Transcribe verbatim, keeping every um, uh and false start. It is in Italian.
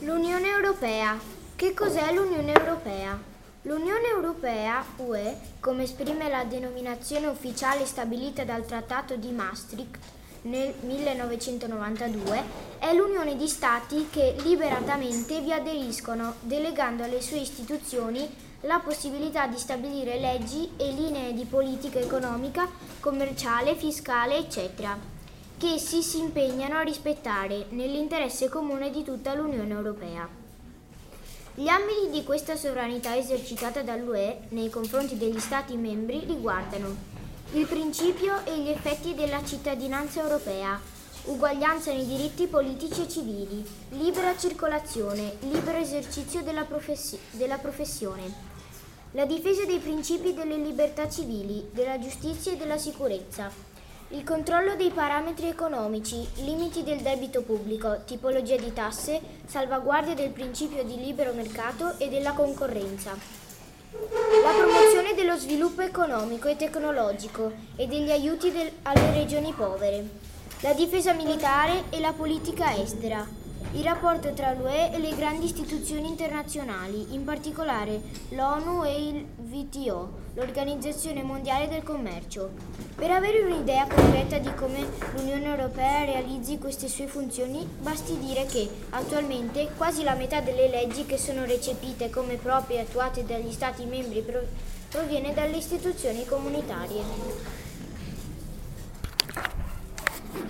L'Unione Europea. Che cos'è l'Unione Europea? L'Unione Europea, U E, come esprime la denominazione ufficiale stabilita dal Trattato di Maastricht nel millenovecentonovantadue, è l'unione di Stati che liberatamente vi aderiscono, delegando alle sue istituzioni la possibilità di stabilire leggi e linee di politica economica, commerciale, fiscale, eccetera, che essi si impegnano a rispettare nell'interesse comune di tutta l'Unione Europea. Gli ambiti di questa sovranità esercitata dall'U E nei confronti degli Stati membri riguardano il principio e gli effetti della cittadinanza europea, uguaglianza nei diritti politici e civili, libera circolazione, libero esercizio della, professi- della professione, la difesa dei principi delle libertà civili, della giustizia e della sicurezza, il controllo dei parametri economici, limiti del debito pubblico, tipologia di tasse, salvaguardia del principio di libero mercato e della concorrenza, la promozione dello sviluppo economico e tecnologico e degli aiuti del- alle regioni povere, la difesa militare e la politica estera, il rapporto tra l'U E e le grandi istituzioni internazionali, in particolare l'ONU e il W T O, l'Organizzazione Mondiale del Commercio. Per avere un'idea concreta di come l'Unione Europea realizzi queste sue funzioni, basti dire che attualmente quasi la metà delle leggi che sono recepite come proprie e attuate dagli Stati membri pro- proviene dalle istituzioni comunitarie.